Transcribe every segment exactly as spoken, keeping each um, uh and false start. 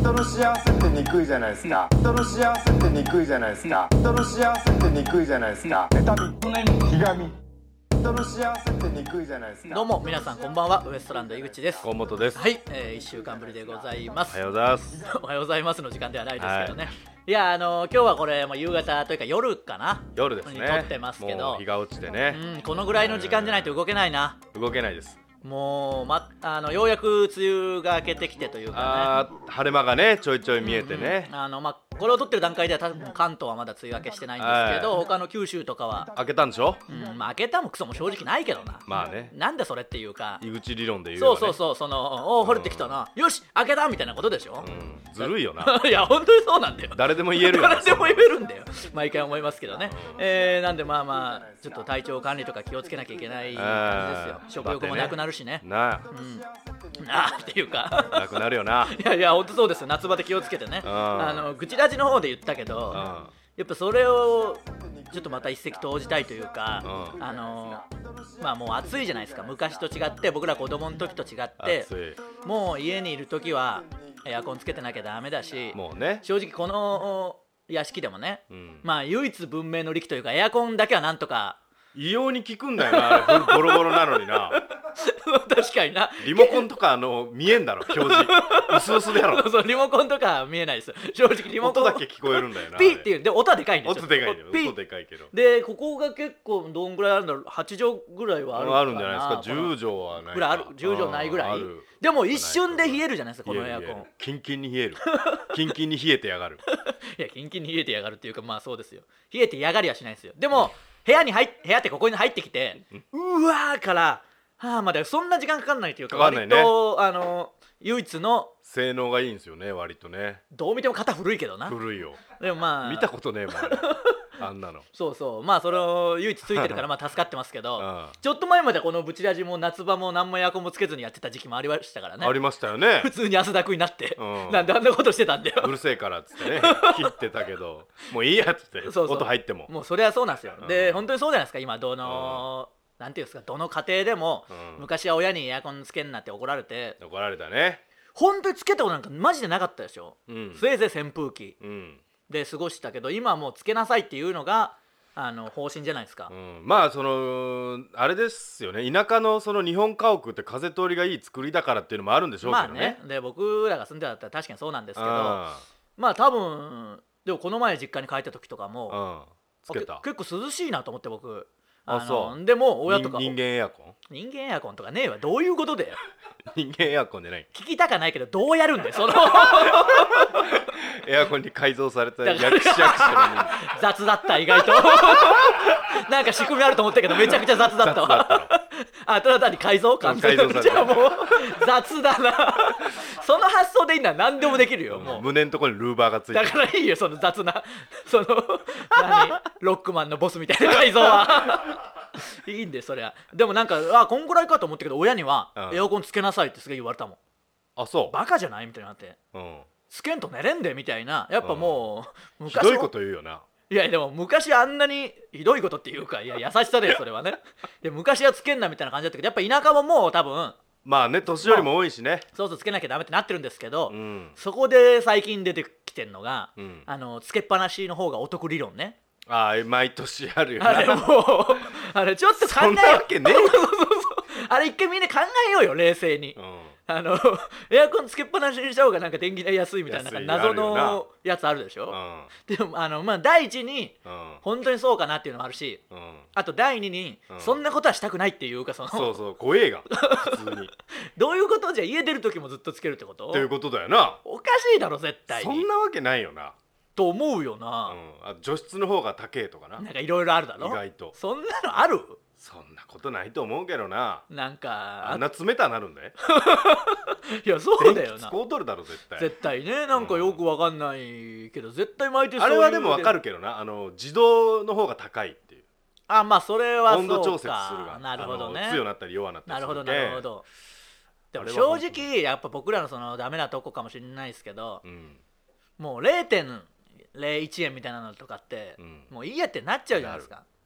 人の幸せってにくいじゃないですか。人の幸せってにくいじゃないですか。人の幸せってにくいじゃないですか。妬み、ひがみ、人の幸せってにくいじゃないですか。 どうも皆さんこんばんは、ウエストランド井口です。 河本です。 はい、えー、いっしゅうかんぶりでございます。 おはようございますおはようございますの時間ではないですけどね、はい、いやあのー、今日はこれもう夕方というか夜かな、 夜ですね、 に撮ってますけど、 もう日が落ちてね、 うん、このぐらいの時間じゃないと動けないな。 動けないです。 もう、ま、あのようやく梅雨が明けてきてというかね、 あ晴れ間がねちょいちょい見えてね、 うんうん、あのまこれを撮ってる段階では多分関東はまだ梅雨明けしてないんですけど、他の九州とかは明けたんでしょ。 うん、まあ、明けたもクソも正直ないけどな。 まあね、 なんでそれっていうか、 井口理論で言うよ、 ね、 そうそうそう、そのおお、掘れてきたな、よし明けたみたいなことでしょ、 うん、ずるいよな。 いや本当にそうなんだよ。 誰でも言えるよな。 誰でも言えるんだよ、毎回思いますけどね、えー、なんでまあまあちょっと体調管理とか気をつけなきゃいけない感じですよ。食欲もなくなるしね、 なあ、 うん、あっていうかなくなるよな。 いやいや本当そうですよ、夏バテ気をつけてね。あの愚痴ラジの方で言ったけど、やっぱそれをちょっとまた一石投じたいというか、あのまあもう暑いじゃないですか。昔と違って、僕ら子供の時と違ってもう家にいる時はエアコンつけてなきゃダメだし、 もうね、 正直この屋敷でもね、 うん、ままあ唯一文明の利器というかエアコンだけはなんとか異様に効くんだよな、あれボロボロなのにな。 確かにな。 リモコンとかあの見えんだろ、表示薄々でやろ。 そうそう、リモコンとか見えないです。正直リモコン音だけ聞こえるんだよな。 ピーっていう、で音はでかいんですよ。 音でかいんだよ、音でかいけど。 でここが結構どんぐらいあるんだろう、はちじょうぐらいはあるかな。 あるんじゃないですか。じゅうじょうはないかぐらいある、じゅうじょうないぐらい。でも一瞬で冷えるじゃないですか、このエアコン。 キンキンに冷える。キンキンに冷えてやがる。 いやキンキンに冷えてやがるっていうか、まあそうですよ。冷えてやがりはしないですよ。でも部屋に入っ部屋ってここに入ってきて、うわーからはあまでそんな時間かかんないというか、 かかんないね、 割とあの唯一の性能がいいんですよね、割とね。 どう見ても肩古いけどな。 古いよ。 でもまあ見たことねえもんあんなの。 そうそう、まあそれを唯一ついてるからまあ助かってますけど、 うん、 ちょっと前までこのブチラジも夏場も何もエアコンもつけずにやってた時期もありましたからね。 ありましたよね。 普通に汗だくになって、 うん、 なんであんなことしてたんだよ。 うるせえからっつってね切ってたけど、もういいやっつってそうそう、音入ってももうそれはそうなんですよ、うん、で本当にそうじゃないですか。今どの、うん、なんていうんですか、どの家庭でも、うん、昔は親にエアコンつけんなって怒られて怒られたね。 本当につけたことなんかマジでなかったでしょ、うん、せいぜい扇風機、うん、で過ごしたけど、今はもうつけなさいっていうのがあの方針じゃないですか、うん、 まあそのあれですよね、田舎のその日本家屋って風通りがいい作りだからっていうのもあるんでしょうけどね。 まあね、で僕らが住んでたら確かにそうなんですけど、まあ多分でもこの前実家に帰った時とかも、 つけた。 結構涼しいなと思って僕。 ああそうでも親とか人間エアコン人間エアコンとかねえわ、どういうことだよ。 人間エアコンでない聞きたかないけどどうやるんだよそのエアコンに改造された役者役者の雑だった意外となんか仕組みあると思ったけどめちゃくちゃ雑だったわ。あ、ただ単に改造感改造された。 じゃあもう雑だな。その発想でいいんだ、何でもできるよ、もう胸のところにルーバーがついてる。 だからいいよその雑なその何ロックマンのボスみたいな改造はいいんでそりゃ。でもなんかあこんぐらいかと思ったけど、親には、うん、エアコンつけなさいってすげえ言われたもん。 あ、そうバカじゃないみたいになって、うん、つけんと寝れんでみたいな。やっぱもう、 うん、昔ひどいこと言うよな。 いやでも昔あんなにひどいことっていうか、いや優しさだよそれはね。で昔はつけんなみたいな感じだったけど、やっぱ田舎ももう多分まあね、年寄りも多いしね、 そうそうつけなきゃダメってなってるんですけど、 うん、 そこで最近出てきてるのが、うん、あのつけっぱなしの方がお得理論ね。 ああ毎年あるよな。 あれもうあれちょっと考えよう。 そんなわけねえよあれ一回みんな考えようよ冷静に、うん、あのエアコンつけっぱなしにした方がなんか電気代安いみたいな謎のやつあるでしょ、うん、でもあのまあ第一に、うん、本当にそうかなっていうのもあるし、うん、あと第二に、うん、そんなことはしたくないっていうか、そのそうそう怖えが普通にどういうこと？じゃあ家出る時もずっとつけるってこと？ っていうことだよな。 おかしいだろ絶対に。 そんなわけないよなと思うよな、 うん、あ除湿の方が高えとかな、 なんかいろいろあるだろ意外と。 そんなのある？ そんなことないと思うけどな。 なんかあんな冷たなるんだよいやそうだよな。 使うとるだろ絶対。 絶対ね、なんかよくわかんないけど、うん、絶対毎年そういう。 あれはでもわかるけどな、あの自動の方が高いっていう。 あ、まあそれはそうか。 温度調節するがなるほどね。 強なったり弱なったりする。 なるほどなるほど。でも正直やっぱ僕らのそのダメなとこかもしれないですけど、うん、もう れいてんれいいち 円みたいなのとかって、うん、もういいやってなっちゃうじゃないですか。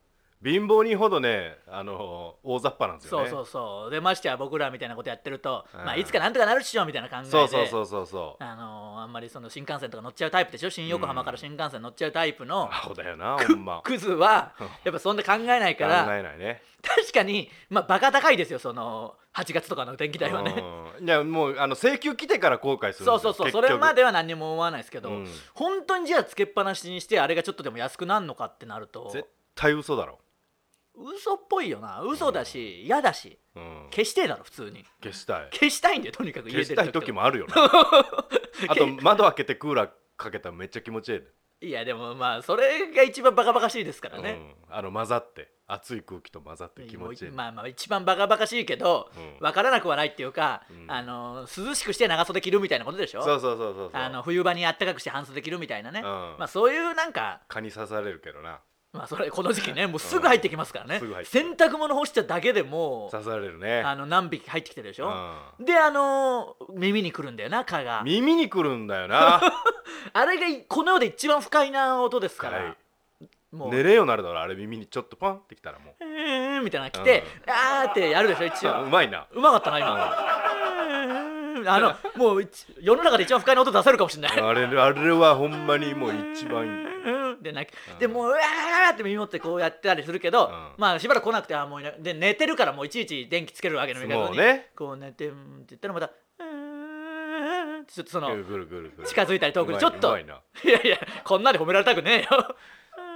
貧乏人ほどねあの大雑把なんですよね。 そうそうそうでましてや僕らみたいなことやってると、うんまあ、いつかなんとかなるっしょみたいな考えでそうそうそうそうそうあのー、あんまりその新幹線とか乗っちゃうタイプでしょ。新横浜から新幹線乗っちゃうタイプの、 アホだよなほんまクズはやっぱそんな考えないから考えないね。 確かにまあバカ高いですよそのはちがつとかの電気代はね。 いやもうあの請求来てから後悔するんですよ。 そうそうそうそれまでは何にも思わないですけど、うん、本当にじゃあつけっぱなしにしてあれがちょっとでも安くなるのかってなると絶対嘘だろ。 嘘っぽいよな。嘘だし嫌、うん、だし、うん、消してえだろ普通に。 消したい消したいんだよとにかく。 消したい時もあるよなあと窓開けてクーラーかけたらめっちゃ気持ちいい。 いやでもまあそれが一番バカバカしいですからね、 うん、あの混ざって熱い空気と混ざって気持ちいい。 まあまあ一番バカバカしいけど、うん、分からなくはないっていうか、うん、あの涼しくして長袖着るみたいなことでしょ。 そうそうそうそう。 あの冬場にあったかくして半袖着るみたいなね、うん、まあそういうなんか蚊に刺されるけどな。 まあそれこの時期ねもうすぐ入ってきますからね、うん、洗濯物干しただけでもう刺されるね。 あの何匹入ってきてるでしょ、うん、であのー、耳にくるんだよな蚊が。 耳にくるんだよなあれがこの世で一番不快な音ですから、はい、 もう寝れようなるだろあれ。耳にちょっとパンってきたらもうえーみたいなの来て、うん、あーってやるでしょ一応。 うまいな。 うまかったな今あのもう世の中で一番不快な音出せるかもしれないあれあれはほんまにもう一番いいでなでもううわーって耳持ってこうやってたりするけど、うん、まあしばらく来なくてあもういなで寝てるからもういちいち電気つけるわけの味方に、ね、こう寝てって言ったらまたちょっとその近づいたり遠くにちょっといやいやこんなで褒められたくねえよ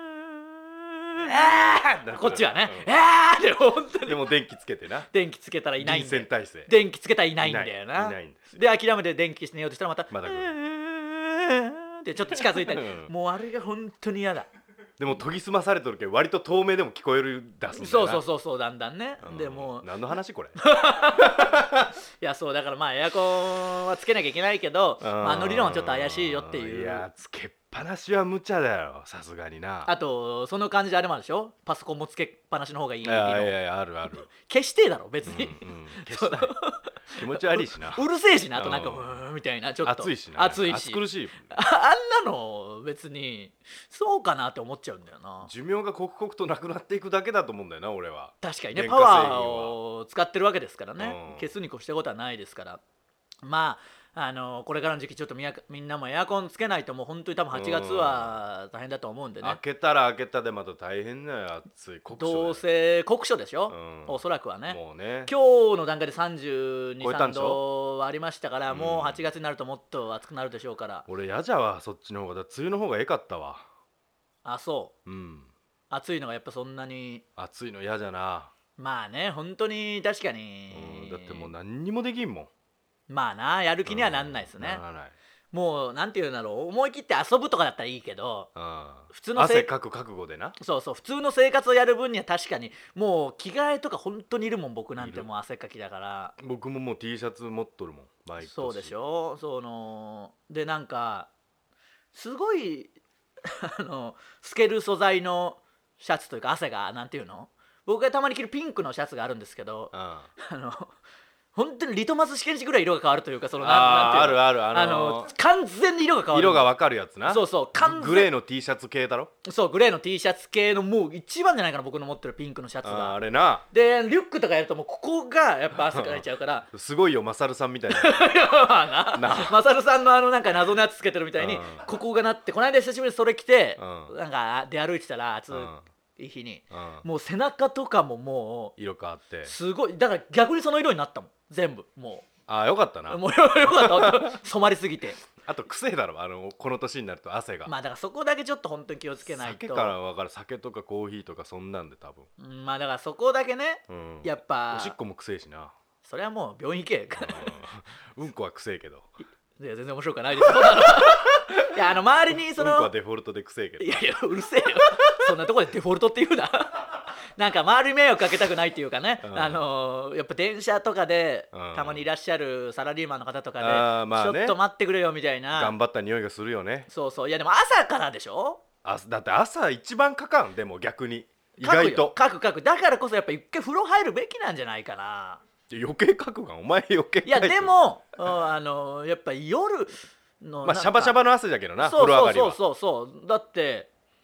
こっちはね、うん、あーでも本当にでも電気つけてな。 電気つけたらいないんだよ。 電気つけたらいないんだよな。 いないんですよ。 で諦めて電気して寝ようとしたらまたまだってちょっと近づいたりもうあれが本当に嫌だ。 でも研ぎ澄まされとるけど割と遠目でも聞こえる出すんだよな。 そうそうそうそうだんだんね、うん、でも何の話これいやそうだからまあエアコンはつけなきゃいけないけど、まあ、あの理論はちょっと怪しいよっていう。 いやつけっぱなしは無茶だよさすがにな。 あとその感じであれもあるでしょ。パソコンもつけっぱなしの方がいいの。いやいやいやあるある消してえだろ別に、 うんうん、消したい気持ち悪いしな。 うるせえしな。あとなんかうーんみたいなちょっと暑いしな。 暑いし暑苦しい。 あんなの別にそうかなって思っちゃうんだよな。 寿命が刻々となくなっていくだけだと思うんだよな俺は。 確かにねパワーを使ってるわけですからね、うん、消すに越したことはないですから。まああのこれからの時期ちょっとみやみんなもエアコンつけないともう本当に多分はちがつは大変だと思うんでね。 開けたら開けたでまた大変だよ暑い酷暑。 どうせ酷暑でしょ、うん、おそらくはね。 もうね今日の段階でさんじゅうに、さんどはありましたから、うん、もうはちがつになるともっと暑くなるでしょうから。 俺やじゃわそっちの方がだ梅雨の方がええかったわ。 あそう、 うん、 暑いのがやっぱそんなに。 暑いの嫌じゃな。 まあね本当に確かに、 うん、だってもう何にもできんもん。 まあなやる気にはなんないですね、 うん、ならない。 もうなんていうんだろう思い切って遊ぶとかだったらいいけど、 うん、 普通の汗かく覚悟でな。 そうそう普通の生活をやる分には確かにもう着替えとか本当にいるもん僕なんてもう汗かきだから。 僕ももう T シャツ持っとるもん毎年。 そうでしょ。そのでなんかすごいあの透ける素材のシャツというか汗がなんていうの僕がたまに着るピンクのシャツがあるんですけど、うん、あの本当にリトマス試験紙ぐらい色が変わるというかそのなんていうのあるある、あのー、あの完全に色が変わる。 色が分かるやつな。 そうそう完全グレーの T シャツ系だろ。 そうグレーの T シャツ系のもう一番じゃないかな僕の持ってるピンクのシャツが。 あ, あれな。 でリュックとかやるともうここがやっぱ汗かいちゃうからすごいよマサルさんみたいななマサルさんのあのなんか謎のやつつけてるみたいにここがなって、この間久しぶりにそれ着てなんか出歩いてたら暑い日にもう背中とかももう色変わってすごいだから逆にその色になったもん全部もう。 ああよかったな。 もうよかった染まりすぎて。 あと癖だろあのこの年になると汗が。 まあだからそこだけちょっと本当に気をつけないと。 酒から分かる。酒とかコーヒーとかそんなんで多分、 うん、まあだからそこだけね、うん、やっぱおしっこも臭いしな。 それはもう病院行けうん、うんこは臭いけどいや全然面白くないですいやあの周りにそのうんこはデフォルトで臭いけど。 いやいやうるせえよそんなところでデフォルトって言うななんか周り迷惑かけたくないっていうかね、うん、あのー、やっぱ電車とかで、うん、たまにいらっしゃるサラリーマンの方とかで、まあね、ちょっと待ってくれよみたいな頑張った匂いがするよね。 そうそういやでも朝からでしょ。 あだって朝一番かかん。でも逆に意外とかくかくだからこそやっぱ一回風呂入るべきなんじゃないかな。 余計かくがんお前余計かく。 いやでも、うん、あのー、やっぱ夜のまあシャバシャバの汗だけどな。 そうそうそうそうそうだって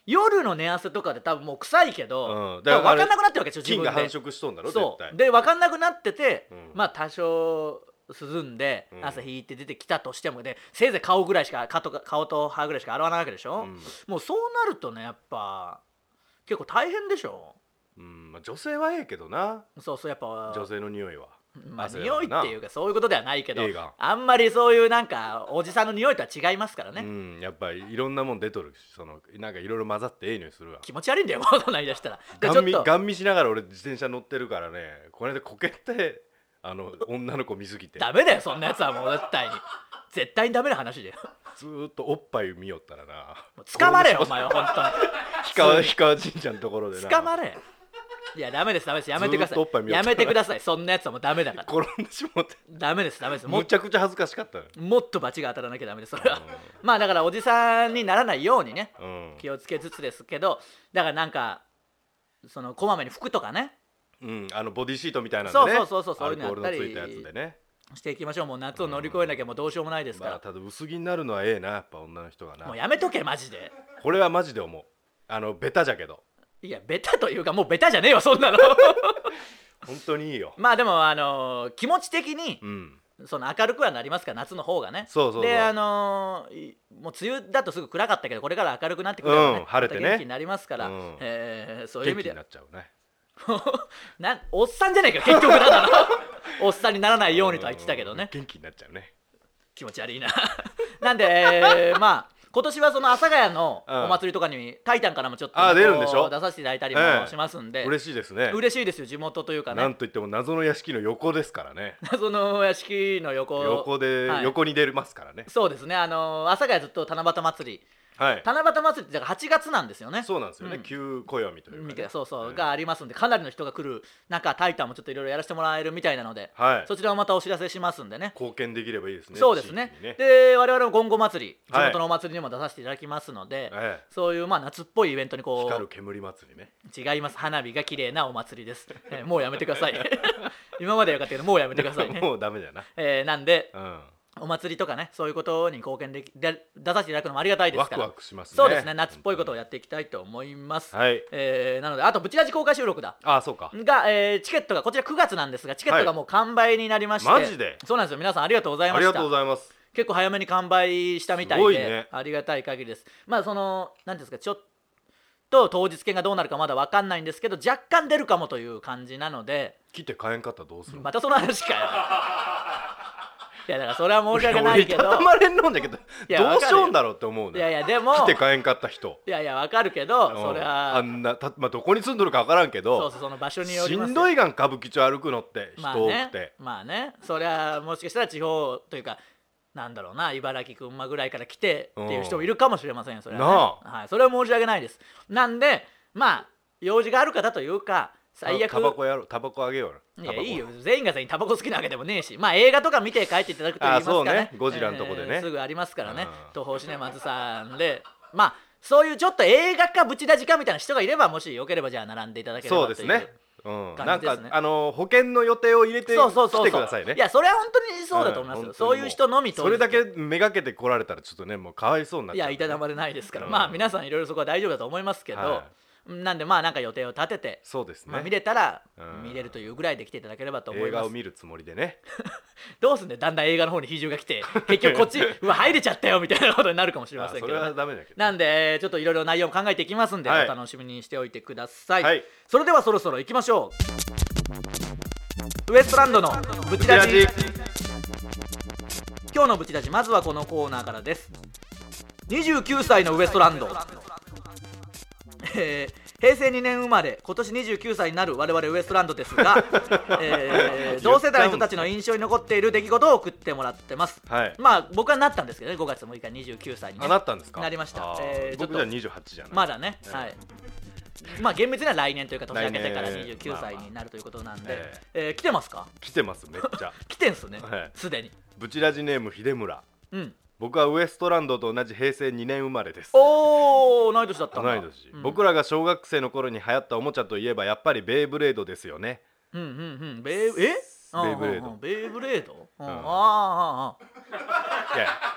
夜の寝汗とかで多分もう臭いけど、 うん、 だから分かんなくなってるわけでしょ自分で。 菌が繁殖しとんだろそう絶対で分かんなくなってて、 うん、 まあ多少涼んでうん、 朝引いて出てきたとしてもでせいぜい顔ぐらいしか顔と顔と歯ぐらいしか洗わないわけでしょ、うん、もうそうなるとねやっぱ結構大変でしょ。 うんまあ、女性はええけどな。 そうそうやっぱ女性の匂いはまあ匂いっていうかそういうことではないけど映画あんまりそういうなんかおじさんの匂いとは違いますからね。 うんやっぱりいろんなもん出とるしそのなんかいろいろ混ざってええ匂いするわ。 気持ち悪いんだよもうそんな言い出したら。 ガン見ガン見しながら俺自転車乗ってるからねこれでこけてあの女の子見すぎてダメだよそんなやつはもう絶対に絶対にダメな話だよ。 ずーっとおっぱい見よったらな捕まれよお前は本当に氷川氷川神社のところでな捕まれ。いやダメですダメですやめてくださいやめてくださいそんなやつはもうダメだから転んでしもってダメですダメですむちゃくちゃ恥ずかしかったもっとバチが当たらなきゃダメですそれは、うん、まあだからおじさんにならないようにね、うん、気をつけつつですけどだからなんかそのこまめに服とかね、 うん、あのボディシートみたいなんでねそうそうそうそうそういうのやったりアルコールのついたやつでねしていきましょう。もう夏を乗り越えなきゃもうどうしようもないですから、うんまあ、ただ薄着になるのはええなやっぱ女の人がな。 もうやめとけマジでこれはマジで思う。あのベタじゃけどいやベタというかもうベタじゃねえよそんなの本当にいいよ。 まあでもあのー、気持ち的に、 うん、 その明るくはなりますから夏の方がね。 そうそうそうであのー、もう梅雨だとすぐ暗かったけどこれから明るくなってくればね、 うん、晴れてね元気になりますから、うんえー、そういう意味で元気になっちゃうねなおっさんじゃないか結局だからおっさんにならないようにとは言ってたけどね元気になっちゃうね気持ち悪いななんで、えー、まあ今年はその阿佐ヶ谷のお祭りとかにタイタンからもちょっとあ出るんでしょ出させていただいたりもしますんで、 ええ、嬉しいですね。 嬉しいですよ地元というかね。 なんといっても謎の屋敷の横ですからね。 謎の屋敷の横横で、はい、横に出ますからね。 そうですねあの阿佐ヶ谷ずっと七夕祭りはい、 七夕祭りってだからはちがつなんですよね。 そうなんですよね、うん、旧暦というか、ね、 そうそう、 はい、 がありますんでかなりの人が来る中タイタンもちょっといろいろやらせてもらえるみたいなので、 はい、 そちらをまたお知らせしますんでね貢献できればいいですね。 そうですね、 ね、 で我々も今後祭り地元のお祭りにも出させていただきますので、はい、そういうまあ夏っぽいイベントにこう光る煙祭りね違います花火が綺麗なお祭りです、えー、もうやめてください今までよかったけどもうやめてくださいねもうダメだよな、 えー、なんで、 うんお祭りとかねそういうことに貢献できで出させていただくのもありがたいですからワクワクしますね。 そうですね夏っぽいことをやっていきたいと思います、 はいえー、なのであとブチラジ公開収録だあそうかが、えー、チケットがこちらくがつなんですがチケットがもう完売になりまして、 はい、マジでそうなんですよ皆さんありがとうございました。 ありがとうございます。 結構早めに完売したみたいで、 すごいね、 ありがたい限りです。まあその何ですかちょっと当日券がどうなるかまだ分かんないんですけど若干出るかもという感じなので来て買えんかったらどうするの。 またその話かよいやだからそれは申し訳ないけど俺まれんのんだけどどうしようんだろうって思うね。 いやいやでも来て買えんかった人いやいやわかるけど、うん、それはあんなた、まあ、どこに住んどるかわからんけどそうそうその場所によりますしんどいがん歌舞伎町歩くのって人多くてまあねまあねそれはもしかしたら地方というかなんだろうな茨城群馬ぐらいから来てっていう人もいるかもしれませんよそれは、ね、 なあ、はい、それは申し訳ないです。なんでまあ用事がある方というか最悪タバコやろうタバコあげよういやいいよ全員が全員タバコ好きなわけでもねえしまあ映画とか見て帰っていただくと言いますかねそうねゴジラのとこでね、 えー、すぐありますからね東宝シネマズさんでまあそういうちょっと映画かブチラジかみたいな人がいればもしよければじゃあ並んでいただければというそうですねうん、 感じですね。 なんかあの保険の予定を入れてそうそうそうそう来てくださいね。 いやそれは本当にそうだと思いますよ、うん、そういう人のみそれだけめがけて来られたらちょっとねもうかわいそうになっちゃう、ね、 いやいただまれないですから、 うん、 まあ皆さんいろいろそこは大丈夫だと思いますけど、はい、なんでまあなんか予定を立ててそうですね、 まあ、見れたら見れるというぐらいで来ていただければと思います。 映画を見るつもりでねどうすんねだんだん映画の方に比重が来て結局こっちうわ入れちゃったよみたいなことになるかもしれませんけど、ね、 それはダメだけどなんでちょっといろいろ内容を考えていきますんで、はい、お楽しみにしておいてください、はい、それではそろそろ行きましょう。ウエストランドのブチラジ。今日のブチラジまずはこのコーナーからです。にじゅうきゅうさいのウエストランド、えー平成にねん生まれ今年にじゅうきゅうさいになる我々ウエストランドですが、えー、同世代の人たちの印象に残っている出来事を送ってもらってます、はい、まあ僕はなったんですけどねごがつむいかにじゅうきゅうさいに、ね、 あなったんですか。 なりました、 えー、僕じゃにじゅうはちじゃないまだね、えー、はいまあ厳密には来年というか年明けてからにじゅうきゅうさいになるということなんで、えーえー、来てますか。 来てますめっちゃ来てんすねすで、はい、にブチラジネーム秀村。 うん僕はウエストランドと同じ平成にねん生まれです。 おー同い年だったんだ。 同い年、うん、僕らが小学生の頃に流行ったおもちゃといえばやっぱりベイブレードですよね。 うんうんうんベイえベイブレードベイブレード、うん、ああああいや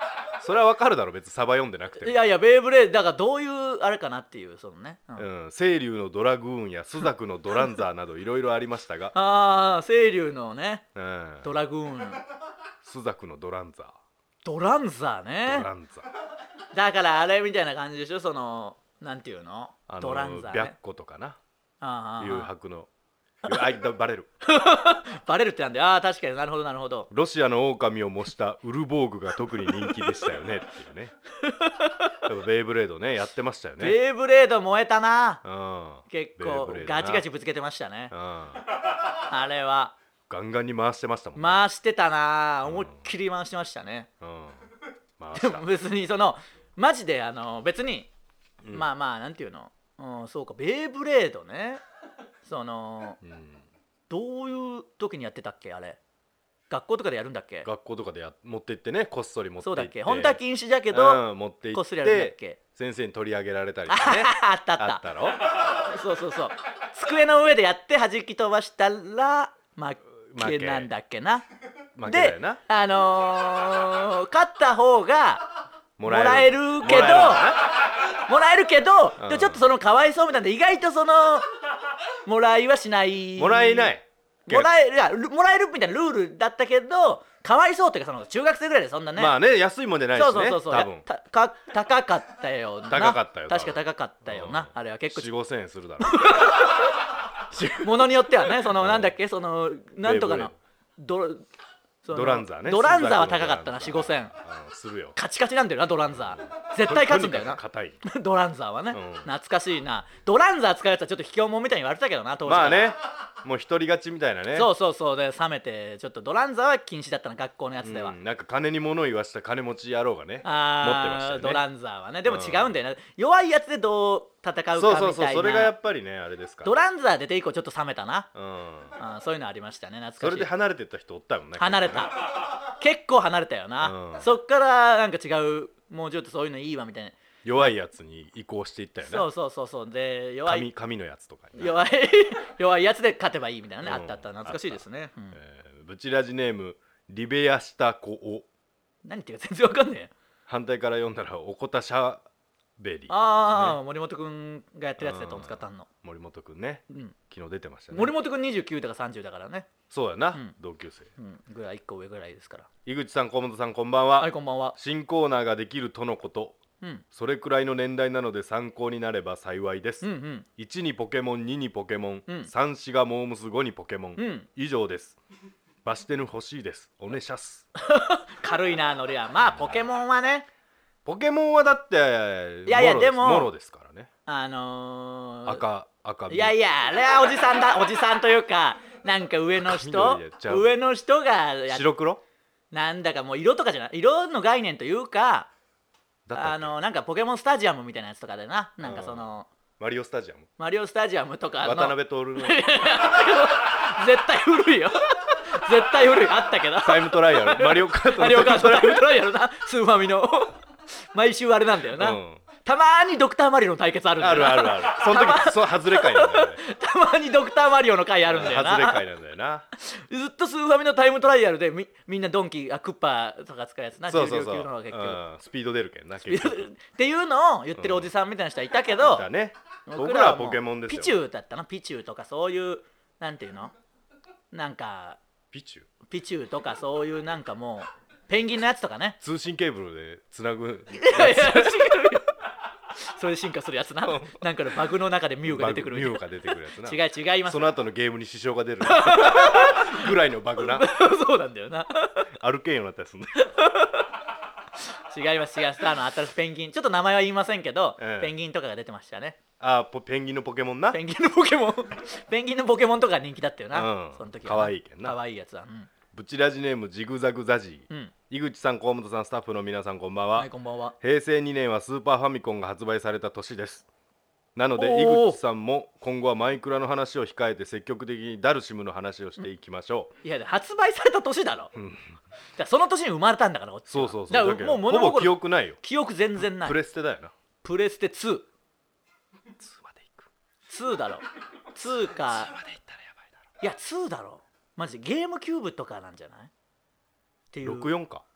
それはわかるだろ別にサバ読んでなくても。 いやいやベイブレードだからどういうあれかなっていうそのね、 うんうん、清流のドラグーンやスザクのドランザーなどいろいろありましたがああ清流のね、 うん、 ドラグーンスザクのドランザードランザーねドランザーだからあれみたいな感じでしょそのなんていうのドランザーね白虎とかなあ誘白のあいバレるバレるってなんでああ確かになるほどなるほどロシアの狼を模したウルボーグが特に人気でしたよねっていうねベイブレードねやってましたよねベイブレード燃えたな、 うん、 結構ガチガチぶつけてましたね、 うん、 あれはガンガンに回してましたもんね回してたな思いっきり回してましたね、 うん、回しでたも別にそのマジであの別に、 うん、 まあまあなんていうの、うん、そうかベイブレードねその、うん、どういう時にやってたっけあれ学校とかでやるんだっけ学校とかでや持って行ってねこっそり持って行ってそうだっけ本当は禁止だけど、 うん、持って行ってこっそりやるんだっけ先生に取り上げられたりしてねあったあったあったろそうそうそう机の上でやって弾き飛ばしたら負けなんだっけな負けだよなであのー、勝った方がもらえるけどもらえるけど、うん、でちょっとそのかわいそうみたいな意外とそのもらいはしないもらえないもらえるいやもらえるみたいなルールだったけどかわいそうっていうかその中学生ぐらいでそんなねまあね安いもんじゃないしねそうそうそうそう多分たか高かったよな高かったよ確か高かったよな、うん、あれは結構よん、ごせんえんするだろものによってはねそのなんだっけそのなんとかのドドランザーねドランザーは高かったな よん、ごせん、うん、 するよカチカチなんだよなドランザー絶対勝つんだよな硬いドランザーはね、 うん、 懐かしいなドランザー使うやつはちょっと卑怯者みたいに言われてたけどな当時からまあねもう一人勝ちみたいなねそうそうそうで冷めてちょっとドランザーは禁止だったな学校のやつでは、うん、 なんか金に物を言わした金持ち野郎がねあ持ってましたよねドランザーはねでも違うんだよね、うん、弱いやつでどう戦うかみたいなそうそうそうそれがやっぱりねあれですからドランザー出て以降ちょっと冷めたな、 うん、 あそういうのありましたね懐かしいそれで離れてった人おったよね離れた結構離れたよな、うん、そっからなんか違うもうちょっとそういうのいいわみたいな弱いやつに移行していったよねそうそうそうそうで弱い紙, 紙のやつとかに、 ね、弱い弱いやつで勝てばいいみたいなね、うん、あったあった懐かしいですね、うんえー、ブチラジネームリベアシタコオ何っていうか全然わかんねえ反対から読んだらおこたしゃべりああ、ね、森本くんがやってるやつでトンツカタンの森本くんね、うん、昨日出てましたね森本くんにじゅうきゅうだかさんじゅうだからねそうやな、 うん、 同級生、 うん、ぐらいいっこ上ぐらいですから井口さん河本さんこんばんははいこんばんは新コーナーができるとのこと、うん、それくらいの年代なので参考になれば幸いです、うんうん、いちにポケモンににポケモン、うん、さんしがモームスごにポケモン、うん、以上ですバステヌ欲しいですおねしゃす軽いなノリはまあポケモンはねポケモンはだっていやいやでもモロですからねあのー、 赤赤いやいやあれはおじさんだおじさんというかなんか上の人上の人がや白黒なんだかもう色とかじゃない色の概念というかあのなんかポケモンスタジアムみたいなやつとかでななんかそのマリオスタジアムマリオスタジアムとかの渡辺徹の絶対古いよ絶対古いあったけどタイムトライアルマリオカートマリオカートタイムトライアルなスーファミの毎週あれなんだよな、うん、たまーにドクターマリオの対決あるんだよなあるあるあるその時そう外れ回なんだよねたまーにドクターマリオの回あるんだよな外れ回なんだよなずっとスーファミのタイムトライアルで み, みんなドンキあクッパーとか使うやつなそうそうそう重量級の方が結局、 うん、スピード出るけんなっていうのを言ってるおじさんみたいな人はいたけど、 うんだね、僕らはポケモンですよピチューだったなピチューとかそういうなんていうのなんかピチューピチューとかそういうなんかもうペンギンのやつとかね通信ケーブルでつなぐいやいや違うよそれで進化するやつななんかのバグの中でミュウが出てくるみたいなミュウが出てくるやつな違う違いますその後のゲームに支障が出るぐらいのバグなそうなんだよな歩けんようになったりするんだ違います違いますあの新しいペンギンちょっと名前は言いませんけど、ええ、ペンギンとかが出てましたねああペンギンのポケモンなペンギンのポケモンペンギンのポケモンとか人気だったよな、うん、その時はかわいいけんなかわいいやつは、うん、 ブチラジネームジグザグザジー、うん、井口さん河本さんスタッフの皆さんこんばんは、 はい、こんばんは。 へいせいにねんはスーパーファミコンが発売された年ですなので井口さんも今後はマイクラの話を控えて積極的にダルシムの話をしていきましょう、うん、いや発売された年だろ、うん、だその年に生まれたんだからこっちそうそうそうだからもう物ほぼ記憶ないよ記憶全然ないプレステだよなプレステツーツーまでいくツーだろツーかツーまでいったらやばいだろいやツーだろマジでゲームキューブとかなんじゃないっていうろくじゅうよんか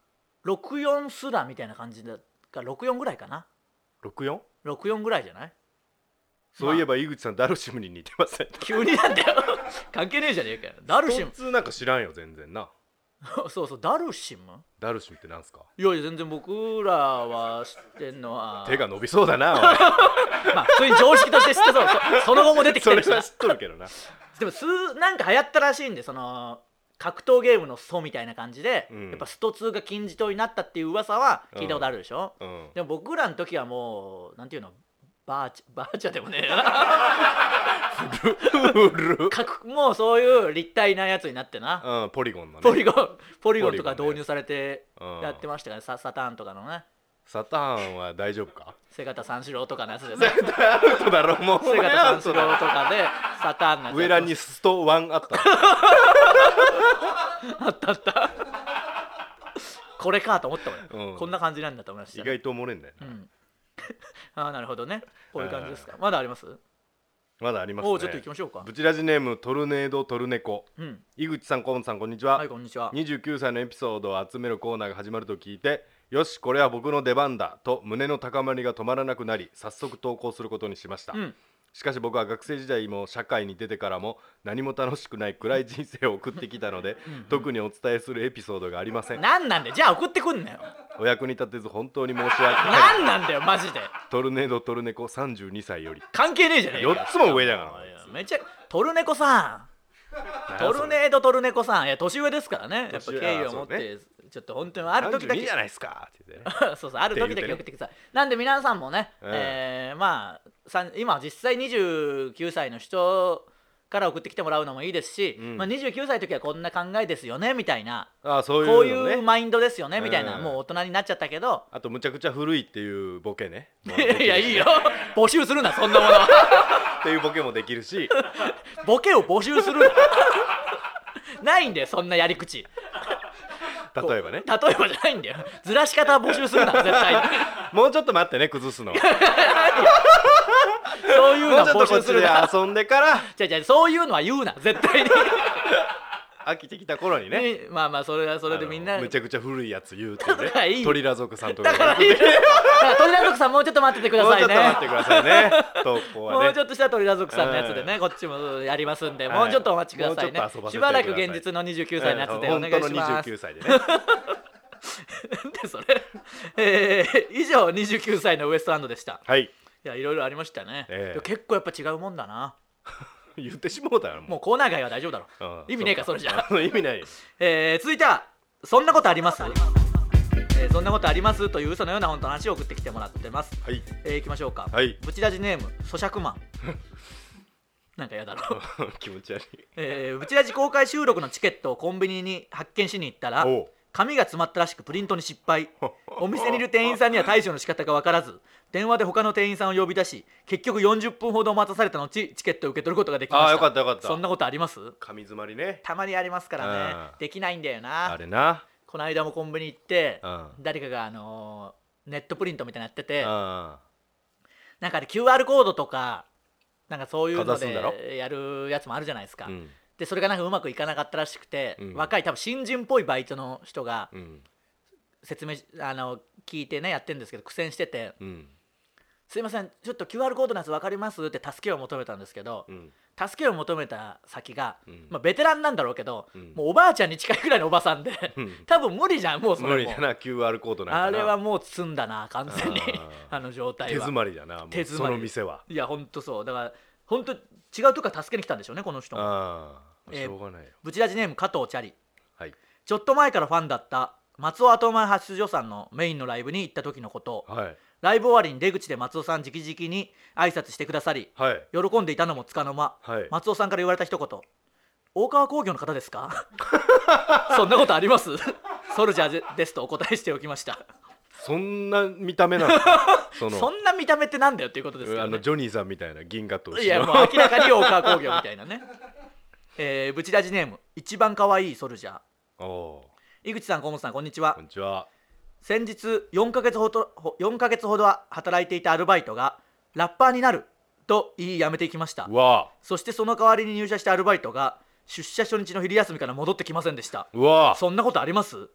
ろくよんすらみたいな感じだかろくよんぐらいかな。 ろくよん？ ろくよんぐらいじゃない？ そういえば井口さんダルシムに似てません？ 急になんだよ関係ねえじゃねえかよ。ダルシム普通なんか知らんよ全然なそうそう、ダルシムダルシムってなんすか？ いやいや全然僕らは知ってんのは手が伸びそうだなおいまあ普通に常識として知ってそう そ, その後も出てきてるしなそれは知っとるけどなでもすなんか流行ったらしいんで、その格闘ゲームのストみたいな感じで、うん、やっぱストツーが金字塔になったっていう噂は聞いたことあるでしょ、うんうん、でも僕らの時はもうなんていうのバーチャバーチャでもねえなもうそういう立体なやつになってな、 うん、ポリゴンのねポリゴンポリゴンとか導入されてやってましたから、ね、サ, サターンとかのね。 サターンは大丈夫か？ 瀬形三四郎とかのやつですねアウトだろもう瀬形三四郎とかでサターンのやつ上らにストワンあったあったあったこれかと思ったもん、うん、こんな感じなんだと思いました、ね、 意外とおもれんだよな、うんああなるほどね、こういう感じですか。まだあります？ まだありますね。 おちょっと行きましょうか。 ブチラジネームトルネードトルネコ、うん、井口さん河本さんこんにちは。 はいこんにちは。 にじゅうきゅうさいのエピソードを集めるコーナーが始まると聞いて、よしこれは僕の出番だと胸の高まりが止まらなくなり早速投稿することにしました、うん、しかし僕は学生時代も社会に出てからも何も楽しくない暗い人生を送ってきたのでうん、うん、特にお伝えするエピソードがありません。 なんなんでじゃあ送ってくんなよ。 お役に立てず本当に申し訳ない。 なんなんだよマジで。 トルネードトルネコさんじゅうにさいより。 関係ねえじゃねえか。 よっつも上だからめっちゃトルネコさんトルネードトルネコさん、いや年上ですからね、やっぱ敬意を持って、ね、ちょっと本当にある時だけさんじゅうにじゃないですかって言ってねそうそうある時だけ送ってください、ね、なんで皆さんもね、うんえー、まあ今実際にじゅうきゅうさいの人から送ってきてもらうのもいいですし、うんまあ、にじゅうきゅうさいの時はこんな考えですよねみたいな、 あそういうのね、 こういうマインドですよねみたいな、うん、もう大人になっちゃったけど、 あとむちゃくちゃ古いっていうボケねいやいいよ募集するなそんなものっていうボケもできるしボケを募集するなないんだよそんなやり口例えばね、 例えばじゃないんだよ、ずらし方は募集するな絶対にもうちょっと待ってね崩すのそういうのは募集するな。 もうちょっとこっちで遊んでからじゃじゃそういうのは言うな絶対に飽きてきた頃にね、 ねまあまあそれはそれでみんなむちゃくちゃ古いやつ言うてねいいトリラ族さんとかだからいいだからトリラ族さんもうちょっと待っててくださいね。 もうちょっと待ってくださいね投稿はねもうちょっとしたトリラ族さんのやつでね、こっちもやりますんで、もうちょっとお待ちくださいね、はい、しばらく現実のにじゅうきゅうさいのやつでお願いします。 本当のにじゅうきゅうさいでねでそれ、えー、以上にじゅうきゅうさいのウエストランドでした。 はい、 いやいろいろありましたね、えー、結構やっぱ違うもんだな言ってしもうたよ。 もうコーナー外は大丈夫だろ、うん、意味ねえかそれじゃ意味ない、 えー、続いてはそんなことあります、えー、そんなことありますという嘘のような本当の話を送ってきてもらってます。はい、えー、いきましょうか。はい、ブチラジネーム咀嚼マンなんかやだろ気持ち悪い、 えー、ブチラジ公開収録のチケットをコンビニに発見しに行ったら紙が詰まったらしくプリントに失敗お店にいる店員さんには対処の仕方が分からず電話で他の店員さんを呼び出し結局よんじゅっぷんほど待たされた後チケットを受け取ることができました。 あーよかったよかった。 そんなことあります？ 紙詰まりねたまにありますからね、できないんだよなあれな。 この間もコンビニ行って誰かがあのー、ネットプリントみたいなのやっててなんかで キューアール コードとかなんかそういうのでやるやつもあるじゃないですか、うん、でそれがなんかうまくいかなかったらしくて、うん、若い多分新人っぽいバイトの人が説明あの聞いてねやってるんですけど苦戦してて、うん、すいませんちょっと キューアール コードのやつ分かりますって助けを求めたんですけど、うん、助けを求めた先が、うんまあ、ベテランなんだろうけど、うん、もうおばあちゃんに近いくらいのおばさんで、うん、多分無理じゃんもうそれも無理だな キューアール コードなんかな。 あれはもう積んだな完全にあの状態は手詰まりだなもう手詰まりその店は。 いやほんとそうだからほんと違うとこから助けに来たんでしょうねこの人も。 ああしょうがないよ、 えー、ブチラジネーム加藤チャリ、 はい、 ちょっと前からファンだった松尾アトマン発出所さんのメインのライブに行った時のこと、はい、ライブ終わりに出口で松尾さん直々に挨拶してくださり、はい、喜んでいたのもつかの間、はい、松尾さんから言われた一言、大川工業の方ですかそんなことありますソルジャーですとお答えしておきました。 そんな見た目なのそのそんな見た目ってなんだよっていうことですけど、ね、 あのジョニーさんみたいな銀河投資のいやもう明らかに大川工業みたいなねえー、ブチラジネーム一番かわいいソルジャー。お井口さん河本さんこんにちは。 こんにちは。 先日よんかげつほどよんかげつほどは働いていたアルバイトがラッパーになると言い辞めていきました。わそしてその代わりに入社したアルバイトが出社初日の昼休みから戻ってきませんでした。うわそんなことあります？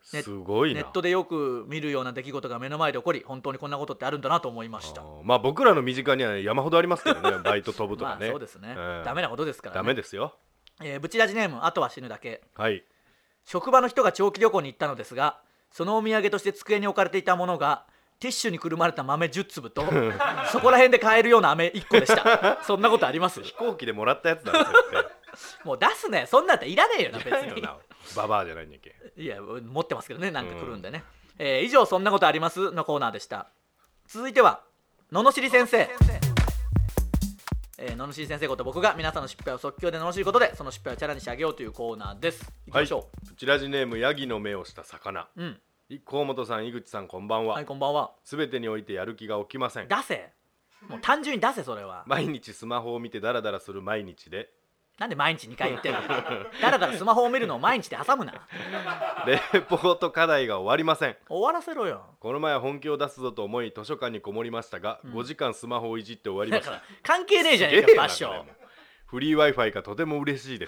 すごいな。 ネットでよく見るような出来事が目の前で起こり、本当にこんなことってあるんだなと思いました。 あまあ僕らの身近には山ほどありますけどねバイト飛ぶとかね。 まあそうですね、 うん、 ダメなことですからね。 ダメですよ。 えー、ブチラジネームあとは死ぬだけ。 はい。 職場の人が長期旅行に行ったのですが、そのお土産として机に置かれていたものがティッシュにくるまれた豆じゅっつぶとそこら辺で買えるような飴いっこでした。そんなことあります？ 飛行機でもらったやつだろ絶対。 もう出すね、そんなんやったらいらねえよな別に。 ババアじゃないんだっけ。 いや持ってますけどね、なんか来るんでね、うん、えー、以上そんなことありますのコーナーでした。続いてはののしり先生。えー、ののしり先生こと僕が皆さんの失敗を即興で罵ることで、その失敗をチャラにしてあげようというコーナーです。いきましょう。 はい、ブチラジネームヤギの目をした魚。 うん、 河本さん、井口さん、こんばんは。 はい、こんばんは。 すべてにおいてやる気が起きません。 出せ、もう単純に出せ。それは毎日スマホを見てダラダラする毎日で。 なんで毎日にかい言ってんのだらだらスマホを見るのを毎日で挟むな。 レポート課題が終わりません。 終わらせろよ。 この前は本気を出すぞと思い図書館にこもりましたが、うん、ごじかんスマホをいじって終わりました。だから関係ねえじゃねえか場所。 フリー Wi-Fi がとても嬉しいです。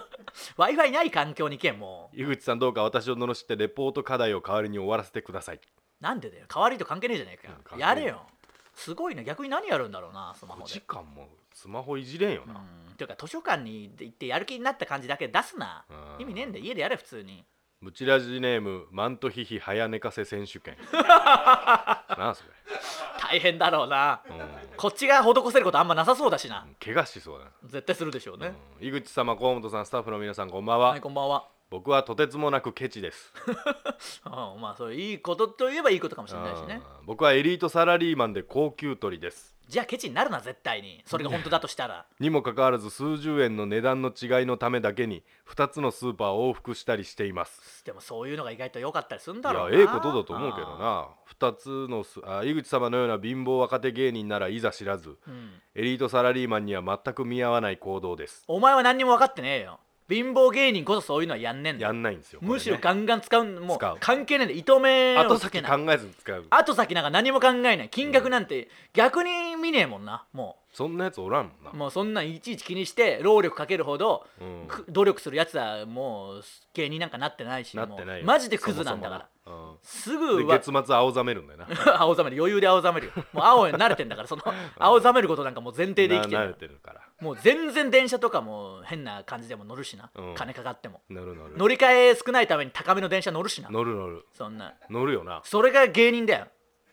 Wi-Fi ない環境に行け。もう井口さん、どうか私を罵ってレポート課題を代わりに終わらせてください。 なんでだよ、代わりと関係ねえじゃねえか、うん、やれよ。すごいね、逆に何やるんだろうなスマホで。ごじかんもスマホいじれんよな。 うん、ていうか図書館に行ってやる気になった感じだけ出すな。意味ねえんだよ、家でやれ普通に。 ブチラジネームマントヒヒ早寝かせ選手権。なあそれ。 大変だろうな、うん、こっちが施せることあんまなさそうだしな。 怪我しそうだな。 絶対するでしょうね、 うん、井口様、河本さん、スタッフの皆さん、こんばんは。 はい、こんばんは。 僕はとてつもなくケチです。 ああ、まあそれいいことといえばいいことかもしれないしね。 僕はエリートサラリーマンで高級鳥です。 じゃあケチになるな絶対に、それが本当だとしたら。 にもかかわらず数十円の値段の違いのためだけにふたつのスーパーを往復したりしています。 でもそういうのが意外と良かったりするんだろうな。 いや、ええことだと思うけどな。ふたつのスあ井口様のような貧乏若手芸人ならいざ知らず、うん、エリートサラリーマンには全く見合わない行動です。 お前は何にも分かってねえよ。貧乏芸人こそそういうのはやんねんだよ。 やんないんですよ、ね、 むしろガンガン使う。もう関係ねえんだ。糸目をつけない。後先考えずに使う。 後先なんか何も考えない。金額なんて逆に見ねえもんな。もうそんなやつおらんもんな。 もうそんなんいちいち気にして労力かけるほど、うん、努力するやつはもう芸人なんかなってないし、 なってないよ。 マジでクズなんだから。そもそも、うん、すぐ月末青ざめるんだよな。 青ざめる、余裕で青ざめるよ。もう青に慣れてんだから、その青ざめることなんかもう前提で生きてる。 慣れてるから。 もう全然電車とかも変な感じでも乗るしな、うん、金かかっても乗る乗る。 乗り換え少ないために高めの電車乗るしな。 乗る乗る。 そんな乗るよな。 それが芸人だよ。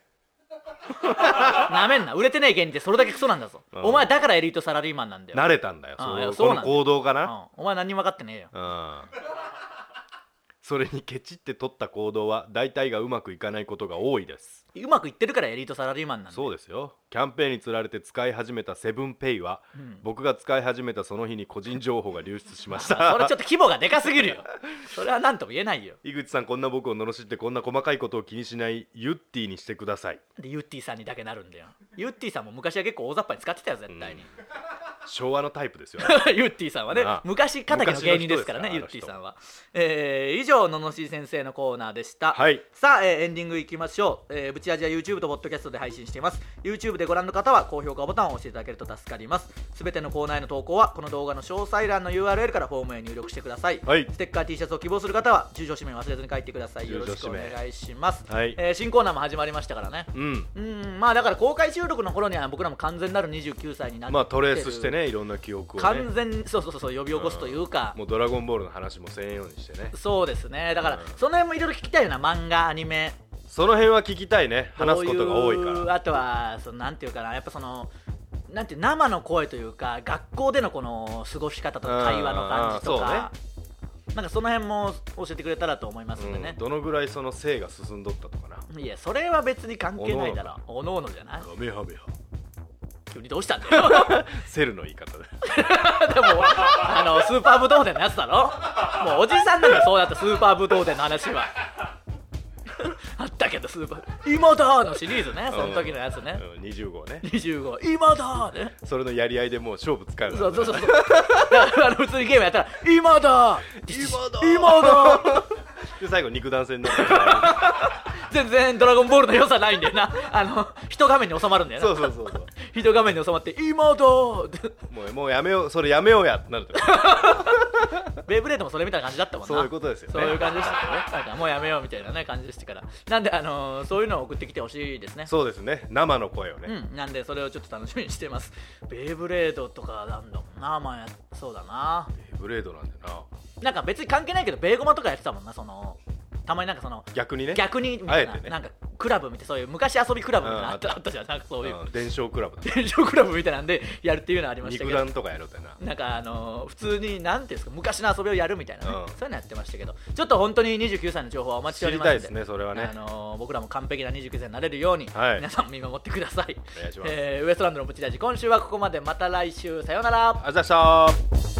なめんな。売れてない芸人ってそれだけクソなんだぞ、うん、お前だからエリートサラリーマンなんだよ。 慣れたんだよ、 うん、 その行動かな、 うん、お前何にも分かってねえよ、 うん、それにケチって取った行動は大体がうまくいかないことが多いです。 うまくいってるからエリートサラリーマンなんだ。 そうですよ。キャンペーンにつられて使い始めたセブンペイは、うん、僕が使い始めたその日に個人情報が流出しました。 それちょっと規模がでかすぎるよ。それは何とも言えないよ。 井口さん、こんな僕を罵ってこんな細かいことを気にしないユッティにしてください。 でユッティさんにだけなるんだよ。ユッティさんも昔は結構大雑把に使ってたよ絶対に、うん、 昭和のタイプですよ、ね、 ユッティさんはね、昔敵の芸人ですからね、ユッティさんは。えー、以上ののし先生のコーナーでした、 はい、 さあ、えー、エンディングいきましょう。えー、ブチラジは YouTube とポッドキャストで配信しています。 YouTube でご覧の方は高評価ボタンを押していただけると助かります。すべてのコーナーへの投稿はこの動画の詳細欄の ユーアールエル からフォームへ入力してください、 はい、 ステッカー T シャツを希望する方は住所氏名忘れずに書いてください。よろしくお願いします、 はい、 えー、新コーナーも始まりましたからね。うん、うんまあだから公開収録の頃には僕らも完全なるにじゅうきゅうさいになってる。 まあトレースしてね、いろんな記憶をね完全そうそうそう呼び起こすというか、 うん、もうドラゴンボールの話もせんようにしてね。 そうですね。だから、うん、その辺もいろいろ聞きたいような漫画アニメ、 その辺は聞きたいね。話すことが多いから。 あとはそのなんていうかな、やっぱそのなんていう生の声というか学校でのこの過ごし方とか会話の感じとか、ね、なんかその辺も教えてくれたらと思いますんでね、 うん、どのぐらいその性が進んどったとかな。 いやそれは別に関係ないだろ。おのおのじゃない。 カメハメハ急にどうしたんだよ。 セルの言い方ででもあのスーパー武道伝のやつだろ。もうおじさんなんだそうだった。スーパー武道伝の話はあったけど、スーパー今だのシリーズね、その時のやつね、 うんうん、にじゅうごうね、 にじゅうご今だね、 それのやり合いでもう勝負使う、ね、 そうそうそうそうあの普通にゲームやったら今だ今だ今だで最後肉弾戦になって全然ドラゴンボールの良さないんだよな。あの一画面に収まるんだよな。 そうそうそうそう一画面に収まって妹もうもうやめようそれやめようやってなるとベイブレードもそれみたいな感じだったもんな。 そういうことですよね。 そういう感じでしたからね。なんかもうやめようみたいなね感じでしたから。なんであのー、そういうのを送ってきてほしいですね。 そうですね。生の声をね。 うん。なんでそれをちょっと楽しみにしてます。ベイブレードとかなんだもんな。まあそうだな。 ベイブレードなんだな。 なんか別に関係ないけどベーゴマとかやってたもんな。そのたまになんかその逆にね。 逆にみたいな、 ね、 なんかクラブみたいなそういう昔遊びクラブみたいなあったあったじゃん。なんかそういう、 うん、伝承クラブだ、ね。 伝承クラブみたいなんでやるっていうのありましたけど。 肉弾とかやるってな。 なんかあのー、普通になんていうんですか昔の遊びをやるみたいな、ねうん、そういうのやってましたけど、ちょっと本当ににじゅうきゅうさいの情報はお待ちしておりますので。 知りたいですねそれはね。 あのー、僕らも完璧なにじゅうきゅうさいになれるように、はい、皆さん見守ってください。 お願いします。 えー、ウエストランドのブチラジ今週はここまで。また来週さようなら。 ありがとうございました。